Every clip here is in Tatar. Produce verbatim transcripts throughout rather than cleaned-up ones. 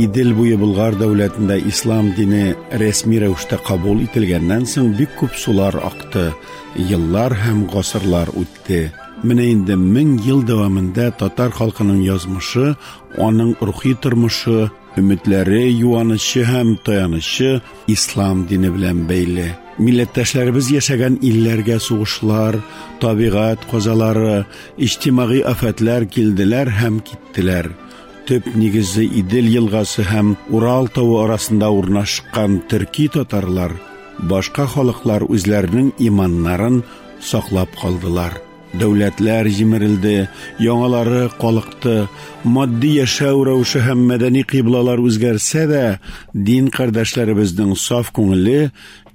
Идел буе Болгар дәүләтендә ислам дине рәсми рәвештә кабул ителгәннән соң бик күп сулар акты, еллар һәм гасырлар үтте. Менә инде мең ел дәвамында татар халкының язмышы, аның рухи тормышы, өметләре, юанышы һәм таянышы ислам дине белән бәйле. Милләттәшләребез яшәгән илләргә сугышлар, табигать казалары, иҗтимагый афәтләр килделәр һәм киттеләр. Төп нигезе Идел елгасы һәм Урал тавы арасында урнашкан төрки татарлар, башка халыклар үзләренең иманнарын саклап калдылар. Дәүләтләр җимерелде, яңалары калыкты, матди яшәү рәвеше һәм мәдәни кыйблалар үзгәрсә дә, дин кардәшләребезнең саф күңеле,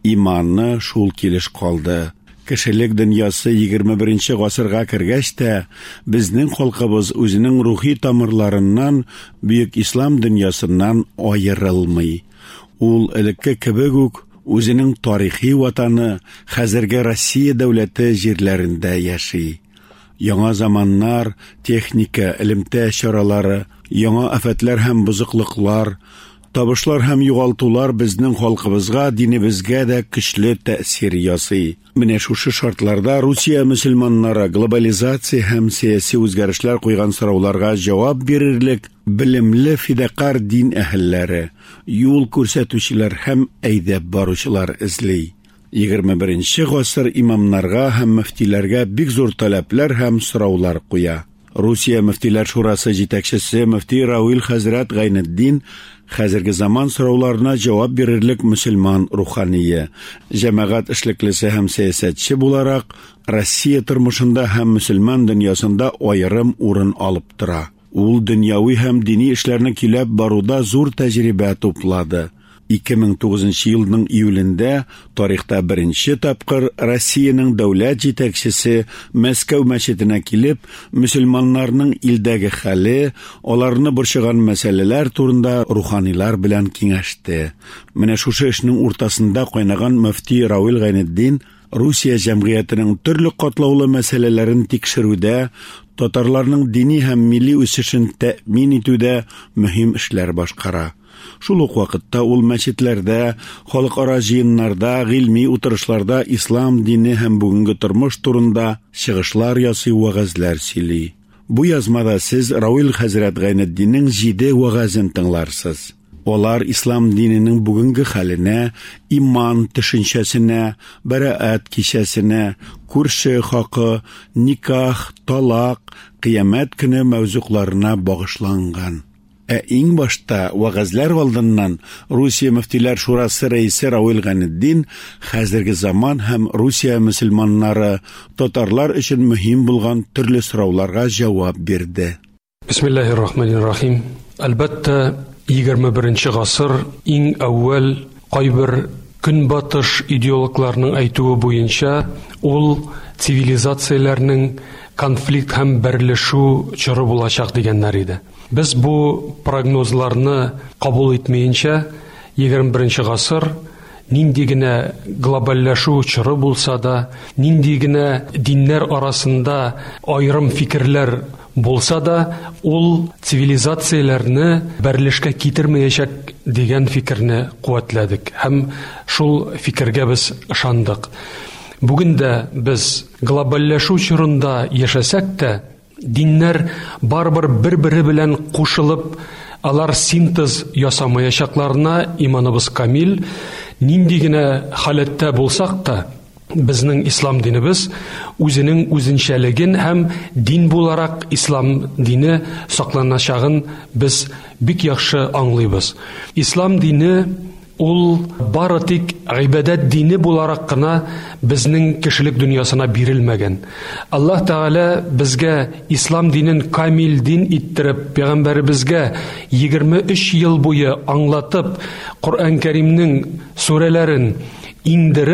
иманы шул килеш калды. Кешелек дөньясы егерме беренче гасырга кергәч тә, безнең халкыбыз үзенең рухи тамырларыннан, бөек ислам дөньясыннан аерылмый. Ул элекке кебек үк үзенең тарихи ватаны, хәзерге Россия дәүләте җирләрендә яши. Яңа заманнар, техника, элемтә чаралары, яңа афәтләр һәм бузыклыклар, табышлар һәм югалтулар безнең халкыбызга, динебезгә дә көчле тәэсир ясый. Менә шушы шартларда Русия мөселманнары глобализация һәм сияси үзгәрешләр куйган сорауларга җавап бирерлек белемле фидакар дин әһелләре, юл күрсәтүчеләр һәм әйдәп баручылар эзли. егерме беренче гасыр имамнарга һәм мөфтиләргә бик зур таләпләр һәм сораулар куя. Русия мөфтиләр шурасы җитәкчесе мөфти Рауил хәзрәт Гайнетдин хәзерге заман сорауларына җавап бирерлек мөселман рухания, җәмәгать эшлеклесе һәм сәясәтче буларак Россия тормышында һәм мөселман дөньясында аерым урын алып тора. Ул дөньяви һәм дини эшләрне киләп баруда зур тәҗрибә туплады. ике мең тугызынчы елның июлендә тарихта беренче тапкыр Россиянең дәүләт җитәкчесе Мәскәү мәчетенә килеп, мөселманнарның илдәге хәле, аларны борчыган мәсьәләләр турында руханилар белән киңәште. Менә шушы эшнең уртасында кайнаган мөфти Рауил Гайнетдин Русия җәмгыятенең төрле катлаулы мәсьәләләрен тикшерүдә, татарларның дини һәм милли үсешен тәэмин итүдә мөһим эшләр башкара. Шул ук вакытта ул мәчетләрдә, халыкара җыеннарда, гыйльми утырышларда ислам дине һәм бүгенге тормыш турында чыгышлар ясый, вәгазьләр сөйли. Бу язмада сез Рауил хәзрәт Гайнетдиннең җиде вәгазен тыңларсыз. Олар ислам диненең бүгенге хәленә, иман төшенчәсенә, бәраәт кичәсенә, күрше хакы, никах, талак, кыямәт көне мәвзукларына багышланган. Ә иң башта вәгазьләр алдыннан Русия мөфтиләр шурасы рәисе Рауил Гайнетдин хәзерге заман һәм Русия мөселманнары, татарлар өчен мөһим булган төрле сорауларга җавап бирде. Бисмиллаһир-рахманир-рахим. Әлбәттә, егерме беренче гасыр иң әүвәл кайбер көнбатыш идеологларның әйтүе буенча ул цивилизацияләрнең конфликт һәм берләшү чоры булачак дигәннәр иде. Без бу прогнозларны кабул итмәенчә, егерме беренче гасыр нинди генә глобальләшү чоры булса да, нинди генә диннәр арасында аерым фикерләр булса да, ул цивилизацияләрне берлешкә китермәячәк дигән фикерне куәтләдек һәм шул фикергә без ышандык. Бүген дә без глобальләшү чорында яшәсәк тә, диннәр барбыр бер-бире белән кушылып, алар синтез ясамаячакларына иманыбыз камил. Нинди генә халәттә булсак та, безнең ислам динебез үзенең үзенчәлеген һәм дин буларак ислам дине сакланачагын без бик яхшы аңлыйбыз. Ислам дине ул бары тик гыйбадәт дине буларак кына безнең кешелек дөньясына бирелмәгән. Аллаһ Тәгалә безгә ислам динен камил дин иттереп, пәйгамбәребезгә егерме өч ел буе аңлатып, Коръән Кәримнең сүрәләрен индереп,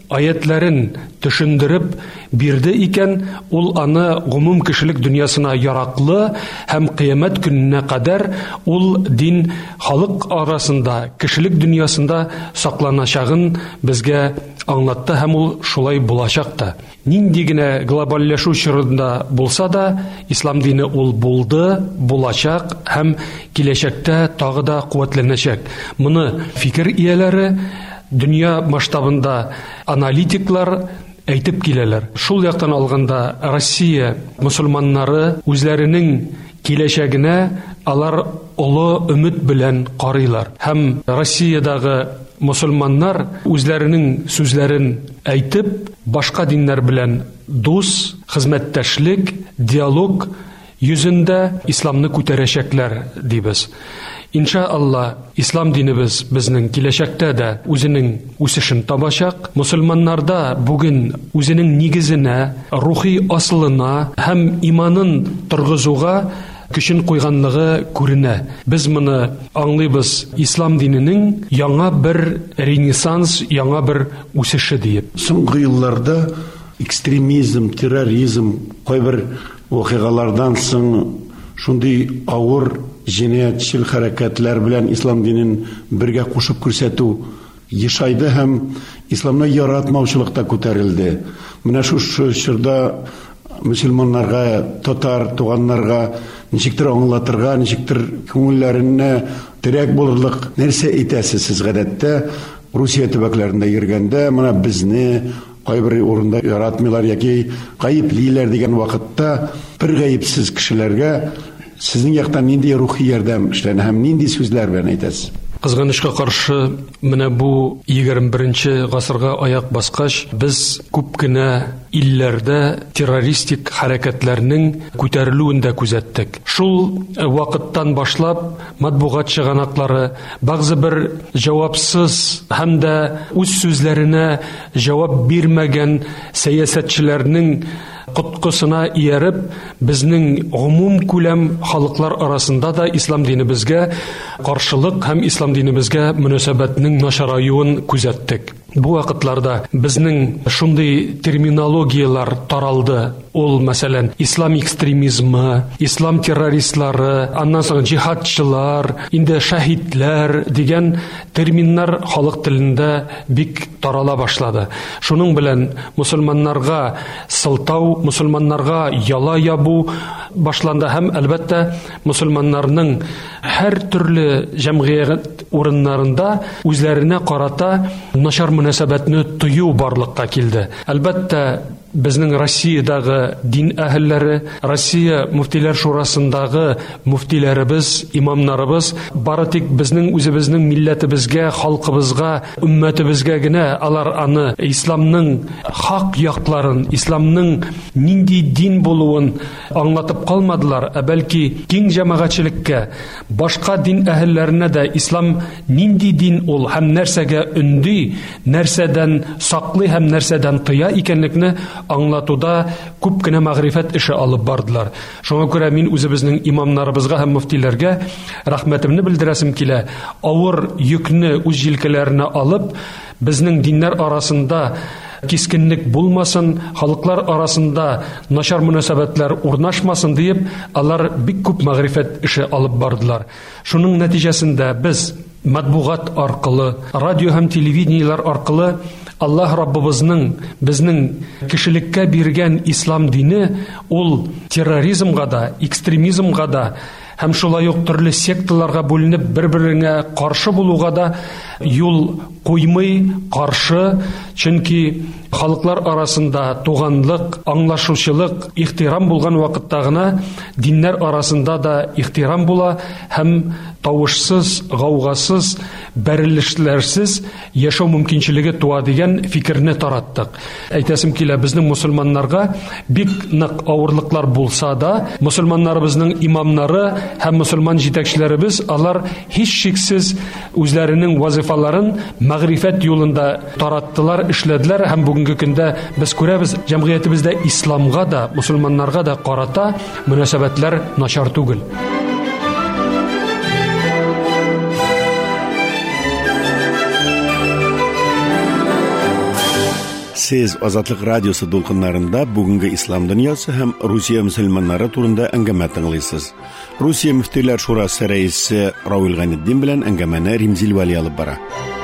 аятларын төшендереп бирде икән, ул аны гомум кешелек дөньясына яраклы һәм кыямәт көненә кадәр ул дин халык арасында, кешелек дөньясында сакланачагын безгә аңлатты һәм ул шулай булачак та. Нинди генә глобальләшү чорында булса да, ислам дине ул булды, булачак һәм киләчәктә тагы да куәтләнәчәк. Моны фикер ияләре, дөнья масштабында аналитиклар әйтеп киләләр. Шул яктан алганда Россия мусульманнары үзләренең киләчәгенә алар олы өмет белән карыйлар. Һәм Россиядагы мусульманнар үзләренең сүзләрен әйтеп, башка диннәр белән дус, хезмәттәшлек, диалог йөзендә исламны күтәрәчәкләр дибез. Иншаалла, ислам динебез безнең киләчәктә дә үзенең үсешен табачак. Мусульманнарда бүген үзенең нигезенә, рухи асылына һәм иманын торгызуга көчен куйганлыгы күренә. Без моны аңлыйбыз ислам диненең яңа бер ренессанс, яңа бер үсеше диеп. Соңгы елларда экстремизм, терроризм, кайбер вакыйгалардан соң шундый авыр җинаятьчел хәрәкәтләр белән ислам динен бергә кушып күрсәтү ешайды һәм исламны яратмаучылыкта күтәрелде. Менә шушы чорда мусульманнарга, татар туганнарга ничектер аңлатырга, ничектер күңелләренә терәк булырлык нәрсә әйтәсез сез гадәттә Русия төбәкләрендә йөргәндә, менә безне кайбер урында яратмыйлар яки гаеплиләр дигән вакытта бер гаепсез кешеләргә сезнең яктан нинди рухи ярдәм эшләнә һәм нинди сүзләр белән әйтәсез? Кызганычка каршы, менә бу егерме беренче гасырга аяк баскач, без күп кенә илләрдә террористик хәрәкәтләрнең күтәрелүен дә күзәттек. Шул вакыттан башлап матбугат чыганаклары бәгъзе бер җавапсыз һәм дә үз сүзләренә җавап бирмәгән сәясәтчеләрнең коткысына ияреп, безнең гомум күләм халыклар арасында да ислам динебезгә каршылык һәм ислам динебезгә мөнәсәбәтнең начараюын күзәттек. Бу вакытларда безнең шундый терминологиялар таралды. Ул, мәсәлән, ислам экстремизмы, ислам террористлары, аннан соң җихадчылар, инде шаһидләр дигән терминнар халык телендә бик тарала башлады. Шуның белән мусульманнарга сылтау, мусульманнарга яла ябу башланды һәм әлбәттә мусульманнарның һәр төрле җәмгыять урыннарында үзләренә карата начар мөнәсәбәтне тыю барлыкка килде. Әлбәттә безнең Россиядагы дин әһелләре, Россия муфтиләр шурасындагы муфтиләребез, имамнарыбыз бары тик безнең үзебезнең милләтебезгә, халкыбызга, уммәтебезгә генә алар аны исламның хак якларын, исламның нинди дин булуын аңлатып калмадылар, ә бәлки киң җәмәгатьчелеккә, башка дин әһелләренә дә ислам нинди дин ул һәм нәрсәгә өнди, нәрсәдән саклый һәм нәрсәдән тыя икәнлекне аңлатуда күп кенә мәгърифәт эше алып бардылар. Шуңа күрә мин үзебезнең имамнарыбызга һәм муфтиләргә рәхмәтемне белдерәсем килә. Авыр йөкне үз җилкәләренә алып, безнең диннәр арасында кискенлек булмасын, халыклар арасында начар мөнәсәбәтләр урнашмасын диеп, алар бик күп мәгърифәт эше алып бардылар. Шуның нәтиҗәсендә без матбугат аркылы, радио һәм телевидениелар аркылы Аллаһ Раббыбызның безнең кешелеккә биргән ислам дине ул терроризмга да, экстремизмга да һәм шулай ук төрле секталарга бүленеп бер-беренә каршы булуга да юл куймый, каршы, чөнки халыклар арасында туганлык, аңлашучылык, ихтирам булган вакытта гына диннәр арасында да ихтирам була һәм тавышсыз, гаугасыз, бәрелешләрсез яшәү мөмкинчелеге туа дигән фикерне тараттык. Әйтәсем килә, безнең мусульманнарга бик нык авырлыклар булса да, мусульманнарыбызның имамнары һәм мусульман җитәкчеләребез алар һич шиксез үзләренең вазифаларын мәгърифәт юлында тараттылар, эшләделәр һәм бүгенге көндә без күрәбез, җәмгыятебездә исламга да, мусульманнарга да карата мөнәсәбәтләр начар түгел. Сез Азатлык радиосы дулкыннарында бүгенге ислам дөньясы һәм Русия мөселманнары турында әңгәмә тыңлыйсыз. Русия мөфтиләр шурасы рәисе Рауил Гайнетдин белән әңгәмәне Римзил Вали алып бара.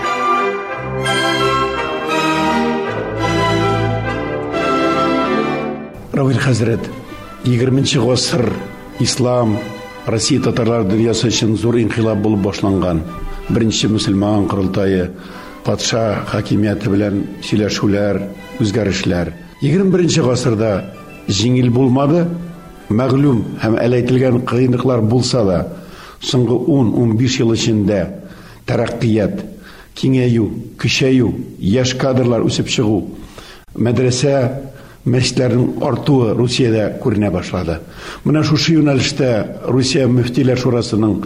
Рауил хәзрәт, егерменче гасыр ислам Россия татарлар дөньясы өчен зур инкыйлаб булып башланган. Беренче мөселман курылтайы, патша хакимияте белән сөйләшүләр, үзгәрешләр. егерме беренче гасырда җиңел булмады, мәгълүм һәм әләйтелгән кыенлыклар булса да, соңгы ун-унбиш ел эчендә тараккият, киңәю, көчәю, яшь кадрлар үсеп чыгу, мәдрәсә, мәчетләрнең артуы Русиядә күренә башлады. Менә шушы юнәлештә Русия мөфтиләр шурасының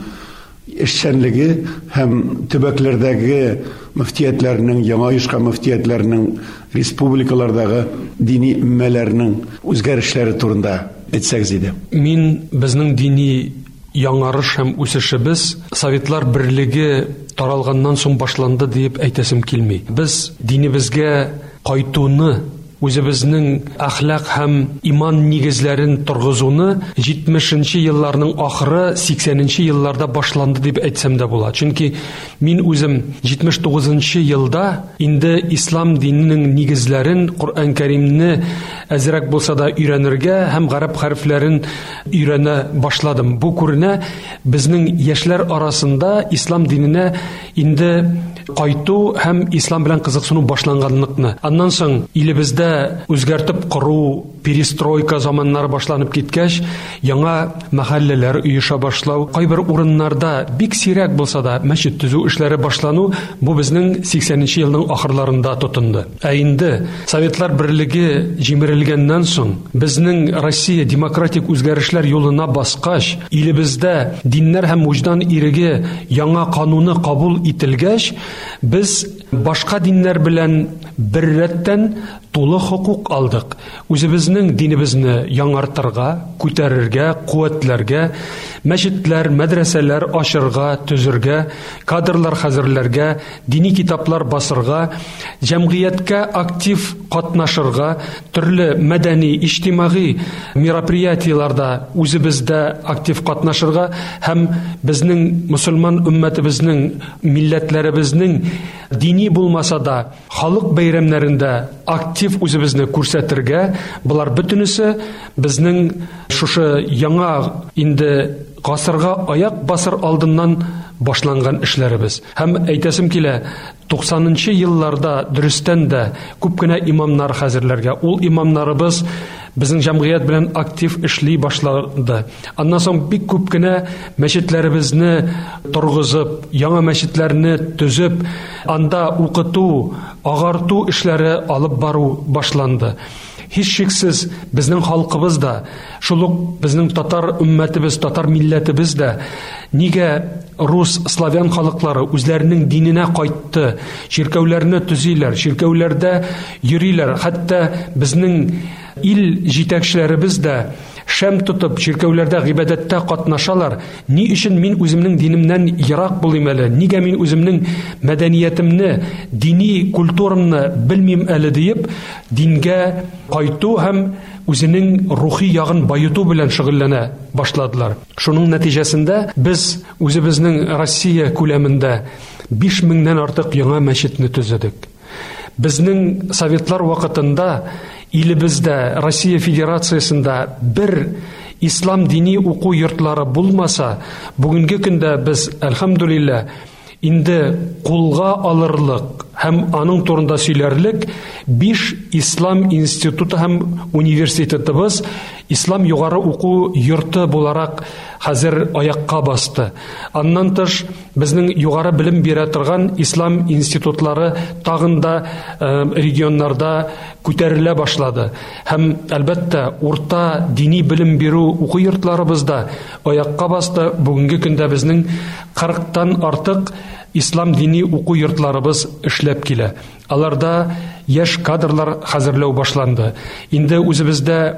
эшчәнлеге һәм төбәкләрдәге мөфтиятләрнең, яңа оешкан мөфтиятләрнең, республикалардагы дини өммәләрнең үзгәрешләре турында әйтсәгез иде. Мин безнең дини яңарыш һәм үсешебез Советлар Берлеге таралганнан соң башланды дип әйтәсем килми. Без динебезгә кайтуны, үзебезнең әхлак һәм иман нигезләрен торгызуны җитмешенче елларның ахыры, сиксәненче елларда башланды дип әйтсәм дә була. Чөнки мин үзем җитмеш тугызынчы елда инде ислам диненең нигезләрен, Коръән Кәримне әзрәк булса да өйрәнергә һәм гарәп хәрефләрен өйрәнә башладым. Бу күренә безнең яшьләр арасында ислам диненә инде кайту һәм ислам белән кызыксыну башланганлыкны. Аннан соң илебездә үзгәртеп кору, перестройка заманнары башланып киткәч, яңа мәхәлләләр оеша башлау, кайбер урыннарда бик сирәк булса да мәчет төзү эшләре башлану, бу безнең сиксәненче елның ахырларында тотынды. Ә инде Советлар Берлеге җимерелгәннән соң, безнең Россия демократик үзгәрешләр юлына баскач, илебездә диннәр һәм вуҗдан иреге яңа кануны кабул ителгәч, без башка диннәр белән бер рәттән тулы хукук алдык. Үзебезнең динебезне яңартырга, күтәрергә, куәтләргә, мәчетләр, мәдрәсәләр ачырга, төзергә, кадрлар хәзерләргә, дини китаплар басырга, җәмгыятькә актив катнашырга, төрле мәдәни, иҗтимагый мероприятиеларда үзебездә актив катнашырга һәм безнең мөселман өммәтебезнең, милләтләребезнең дини булмаса да халык бәйрәмнәрендә актив үзебезне күрсәтергә, булар бөтенесе безнең шушы яңа инде гасырга аяк басыр алдыннан башланган эшләребез. Һәм әйтәсем килә, туксанынчы елларда дөрестән дә күп кенә имамнар хәзерләргә, ул имамнарыбыз безнең җәмгыять белән актив эшли башлады. Аннан соң бик күп кенә мәчетләребезне торгызып, яңа мәчетләрне төзеп, анда укыту, агарту эшләре алып бару башланды. Һич шиксез безнең халкыбыз да, шул ук безнең татар өммәтебез, татар милләтебез дә нигә рус, славян халыклары үзләренең диненә кайтты, чиркәүләрне төзиләр, чиркәүләрдә йөриләр, хәтта безнең ил җитәкчеләребез дә шәм тотып, чиркәүләрдә гыйбадәттә катнашалар. Ни өчен мин үземнең динемнән ерак булыйм әле? Нигә мин үземнең мәдәниятемне, дини культурамны белмим әле диеп, дингә кайту һәм үзенең рухи ягын байыту белән шөгыльләнә башладылар. Шуның нәтиҗәсендә без үзебезнең Россия күләмендә биш меңнән артык яңа мәчетне төзедек. Безнең советлар вакытында илебездә, Россия Федерациясында бер ислам дини уку йортлары булмаса, бүгенге көндә без, әлхәмдүлилләh, инде кулга алырлык һәм аның турында сөйләрлек биш ислам институты һәм университетыбыз ислам югары уку йорты буларак хәзер аякка басты. Аннан тыш безнең югары белем бирә торган ислам институтлары тагын да э, регионнарда күтәрелә башлады. Һәм әлбәттә урта дини белем бирү уку йортларыбызда аякка басты. Бүгенге көндә безнең кырыктан артык ислам дини уку йортларыбыз эшләп килә. Аларда яшь кадрлар хәзерләү башланды. Инде үзебездә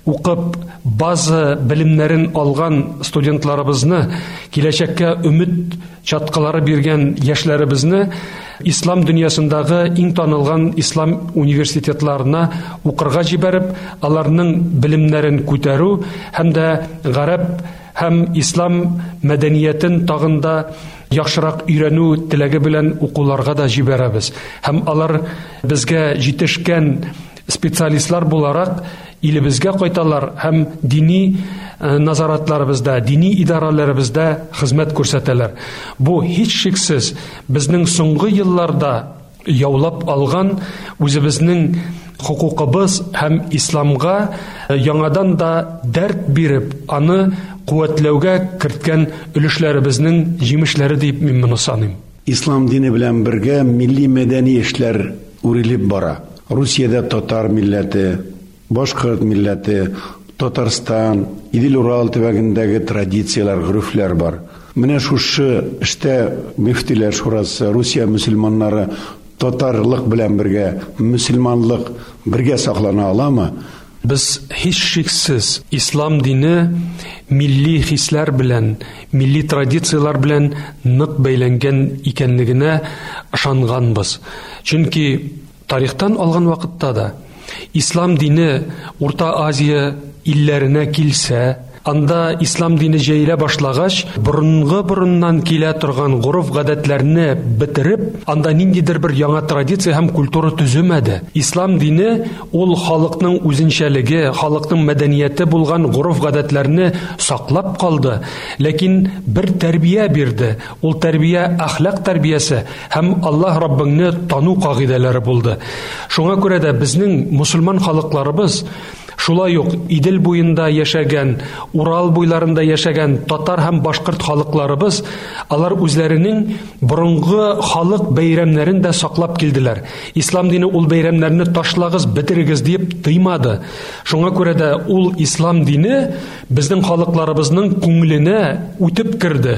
укып база белемнәрен алган студентларыбызны, киләчәккә өмет чаткылары биргән яшьләребезне ислам дөньясындагы иң танылган ислам университетларына укырга җибәреп, аларның белемнәрен күтәрү һәм дә гарәп һәм ислам мәдәниятен тагында яхшырак өйрәнү теләге белән укуларга да җибәрәбез. Һәм алар безгә җитешкән специалистлар буларак илебезгә кайталар һәм дини назаратларыбызда, дини идарәләребездә хезмәт күрсәтәләр. Бу һич шиксез безнең соңгы елларда яулап алган үзебезнең хукукыбыз һәм исламга яңадан да дәрт биреп, аны куәтләүгә керткән өлешләребезнең җимешләре дип мин моны саныйм. Ислам дине белән бергә милли мәдәни эшләр үрелеп бара. Русиядә татар милләте, башкорт милләте, Татарстан, Идел-Урал төбәгендәге традициялар, гөрефләр бар. Менә шушы эштә мөфтиләр шурасы, Русия мөселманнары татарлык белән бергә мөселманлык бергә саклана аламы? Без һич шиксез ислам дине милли хисләр белән, милли традициялар белән нык бәйләнгән икәнлегенә ышанганбыз. Чөнки тарихтан алган вакытта да ислам дине Урта Азия илләренә килсә, анда ислам дине җәелә башлагач, борынгы борыннан килә торган гореф гадәтләрне бетереп, анда ниндидер бер яңа традиция һәм культура төземәде. Ислам дине ул халыкның үзенчәлеге, халыкның мәдәнияте булган гореф гадәтләрне саклап калды, ләкин бер тәрбия бирде. Ул тәрбия әхлак тәрбиясе һәм Аллаһ Раббыңны тану кагыйдәләре булды. Шуңа күрә дә безнең мусульман халыкларыбыз шулай ук Идел буенда яшәгән, Урал буйларында яшәгән татар һәм башкорт халыкларыбыз, алар үзләренең борынгы халык бәйрәмнәрен дә саклап килделәр. Ислам дине ул бәйрәмнәрне ташлагыз, бетерегез дип тыймады. Шуңа күрә дә ул ислам дине безнең халыкларыбызның күңеленә үтеп кирде.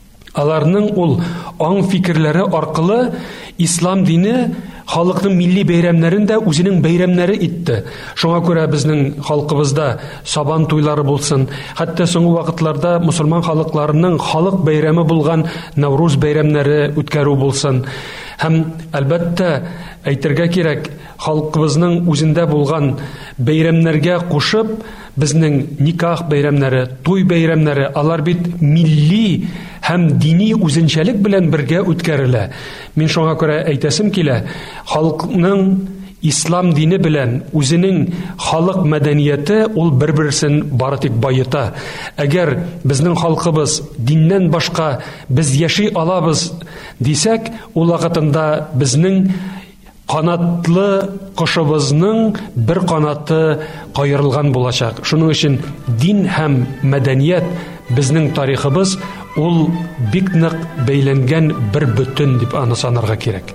Аларның ул аң фикерләре аркылы ислам дине халыкның милли бәйрәмнәрен дә үзенең бәйрәмнәре итте. Шуңа күрә безнең халкыбызда сабан туйлары булсын, хәтта соңгы вакытларда мусульман халыкларының халык бәйрәме булган Навруз бәйрәмнәре үткәрү булсын. Һәм әлбәттә әйтергә кирәк, халкыбызның үзендә булган бәйрәмнәргә кушып, безнең никах бәйрәмнәре, туй бәйрәмнәре, алар бит милли һәм дини үзенчәлек белән бергә үткәрелә. Мин шуңа күрә әйтәсем килә, халыкның ислам дине белән үзенең халык мәдәнияте ул бер-берсен бары тик байыта. Әгәр безнең халкыбыз диннән башка без яши алабыз дисәк, ул вакытында безнең канатлы кошыбызның бер канаты кайырылган булачак. Шуның өчен дин һәм мәдәният безнең тарихыбыз ул бик нык бәйләнгән бер бүтән дип аны санарга кирәк.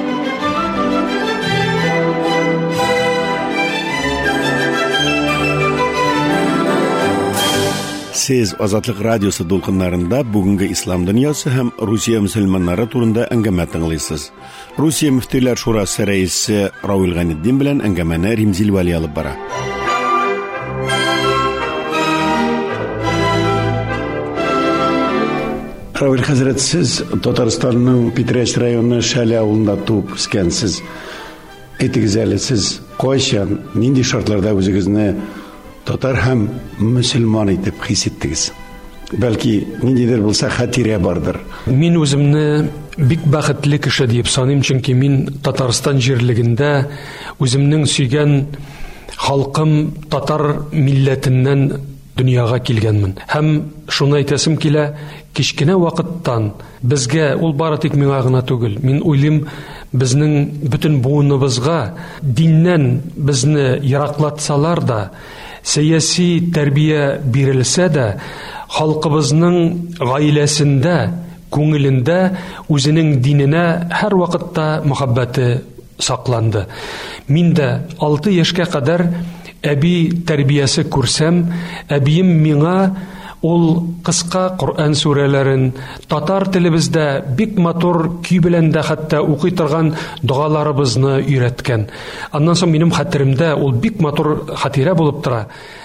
Сез Азатлык радиосы дулкыннарында бүгенге ислам дөньясы һәм Русия мөселманнары турында әңгәмә тыңлыйсыз. Русия мөфтиләр шурасы рәисе Рауил Ганиетдин белән әңгәмәне Римзил Вали алып бара. Рауил хәзрәт, сез Татарстанның Питрәч районы Шәле авылында туып үскәнсез. Әйтегез әле, сез кайчан, нинди шартларда үзегезне татар һәм мөселман итеп хис иттегез? Бәлки, ниндидер булса хатирә бардыр. Мин үземне бик бәхетле кеше дип саныйм, чөнки мин Татарстан җирлегендә үземнең сөйгән халкым татар милләтеннән дөньяга килгәнмен. Һәм шуны әйтәсем килә, кичкенә вакыттан безгә, ул бары тик миңа гына түгел, мин уйлыйм, безнең бөтен буыныбызга диннән безне ераклатсалар да, сәяси тәрбия бирелсә дә, халкыбызның гаиләсендә, күңелендә үзенең диненә һәр вакытта мөхәббәте сакланды. Мин дә алты яшькә кадәр әби тәрбиясе күрсәм, әбием миңа ул кыска Коръән сүрәләрен татар телебездә бик матур көй белән дә хәтта укый торган дугаларыбызны өйрәткән. Аннан соң минем хәтеремдә ул бик матур хатирә булып тора.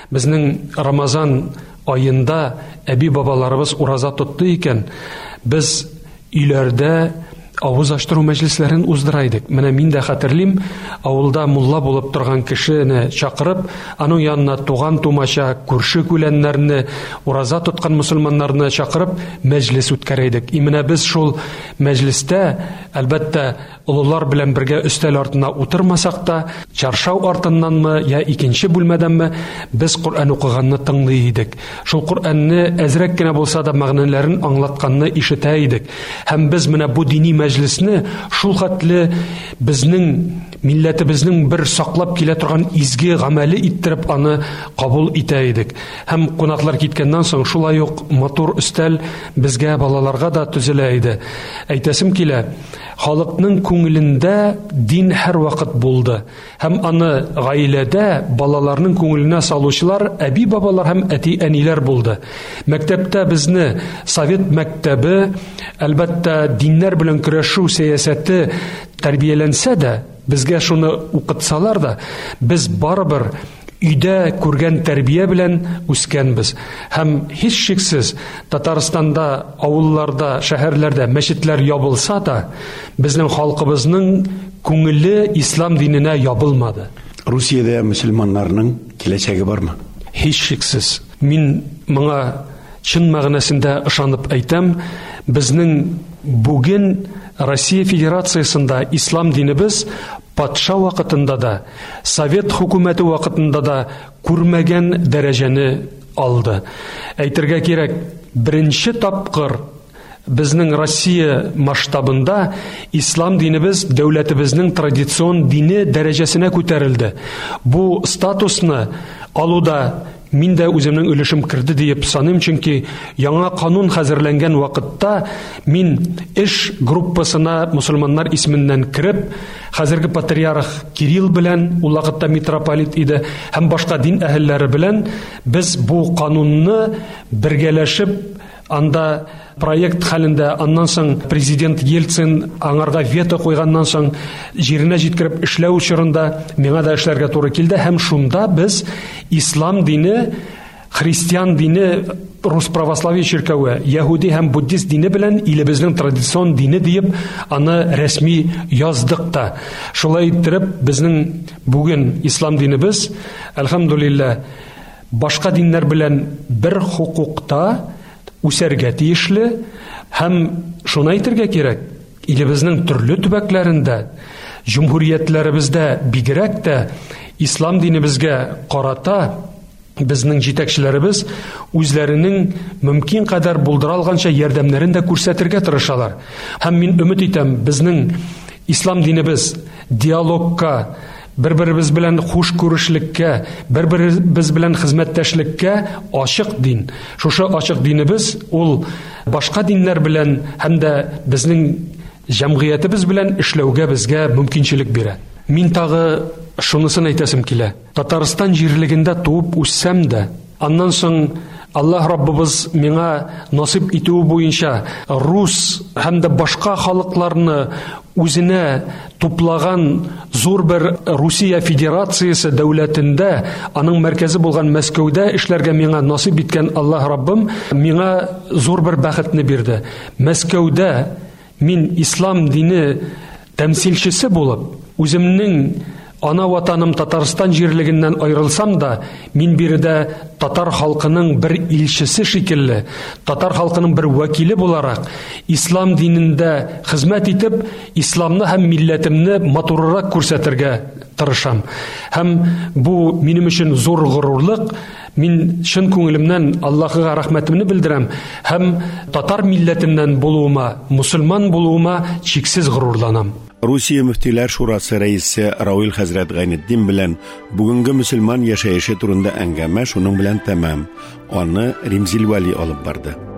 Безнең Рамазан айында әби бабаларыбыз ураза тотты икән, без өйләрдә авыз ачтыру мәҗлесләрен уздыра идек. Менә мин дә хәтерлим, авылда мулла булып торган кешене чакырып, аның янына туган тумача, күрше-күләннәрне, ураза тоткан мусульманнарны чакырып, мәҗлес үткәрә идек. И менә без шул мәҗлестә, әлбәттә, олылар белән бергә өстәл артына утырмасак та, чаршау артыннанмы, я икенче бүлмәдәнме, без Коръән укыганны тыңлый идек. Шул Коръәнне әзрәк кенә булса да мәгънәләрен аңлатканны ишетә идек. Һәм без менә бу дини мәҗлесне шул хәтле безнең милләтебезнең бер саклап килә торган изге гамәле иттереп аны кабул итә идек. Һәм кунаклар киткәннән соң шулай ук матур өстәл безгә балаларга да төзелә иде. Әйтәсем килә, халыкның күңелендә дин һәр вакыт булды. Һәм аны гаиләдә балаларның күңеленә салучылар әби бабалар һәм әти әниләр булды. Мәктәптә безне Совет мәктәбе, әлбәттә, диннәр белән көрәшү сәясәте тәрбияләнсә дә, безгә шуны укытсалар да, без барыбер өйдә күргән тәрбия белән үскәнбез. Һәм һич шиксез Татарстанда, авылларда, шәһәрләрдә мәчетләр ябылса да, безнең халкыбызның күңеле ислам диненә ябылмады. Русиядә мөселманнарның киләчәге бармы? Һич шиксез. Мин моңа чын мәгънәсендә ышанып әйтәм, безнең бүген Россия Федерациясында ислам динебез патша вакытында да, Совет хөкүмәте вакытында да күрмәгән дәрәҗәне алды. Әйтергә кирәк, беренче тапкыр безнең Россия масштабында ислам динебез дәүләтебезнең традицион дине дәрәҗәсенә күтәрелде. Бу статусны алуда мин дә үземнең өлешем керде диеп саныйм, чөнки яңа канун хәзерләнгән вакытта мин эш группасына мусульманнар исеменнән кереп, хәзерге патриарх Кирилл белән, ул вакытта митрополит иде, һәм башка дин әһелләре белән без бу канунны бергәләшеп анда проект хәлендә, аннан соң президент Ельцин аңарга вето куйганнан соң җиренә җиткереп эшләү учырында миңа да эшләргә туры килде, һәм шунда без ислам дине, христиан дине, рус православие чиркәве, яһуди һәм буддист дине белән илебезнең традицион дине диеп аны рәсми яздык та. Шулай иттереп безнең бүген ислам динебез, әлхәмдүлилләh, башка диннәр белән бер хукукта үсәргә тиешле, һәм шуны әйтергә кирәк, илебезнең төрле төбәкләрендә, җумһуриятләребездә бигрәк тә ислам динебезгә карата безнең җитәкчеләребез үзләренең мөмкин кадәр булдыра алганча ярдәмнәрен дә күрсәтергә тырышалар. Һәм мин өмет итәм, безнең ислам динебез диалогка, бер-беребез белән хуш күрешлеккә, бер-беребез белән хезмәттәшлеккә ачык дин. Шушы ачык динебез ул башка диннәр белән һәм дә безнең җәмгыятебез белән эшләүгә безгә мөмкинчелек бирә. Мин тагы шунысын әйтәсем килә. Татарстан җирлегендә туып үссәм дә, аннан соң Аллаһ Раббыбыз миңа насип итүе буенча рус һәм дә башка халыкларны үзенә туплаган зур бер Русия Федерациясе дәүләтендә, аның мәркәзе булган Мәскәүдә эшләргә миңа насип иткән Аллаһ Раббым миңа зур бер бәхетне бирде. Мәскәүдә мин ислам дине тәмсилчесе булып, үземнең ана ватаным Татарстан җирлегеннән аерылсам да, мин биредә татар халкының бер илчесе шикелле, татар халкының бер вәкиле буларак, ислам динендә хезмәт итеп, исламны һәм милләтемне матуррак күрсәтергә тырышам. Һәм бу минем өчен зур горурлык. Мин чын күңелемнән Аллаһыга рәхмәтемне белдерәм һәм татар милләтеннән булуыма, мусульман булуыма чиксез горурланам. Русия мөфтиләр шурасы рәисе Рауил хәзрәт Гайнетдин белән бүгенге мөселман яшәеше турында әңгәмә шуның белән тәмам. Аны Римзил Вали алып барды.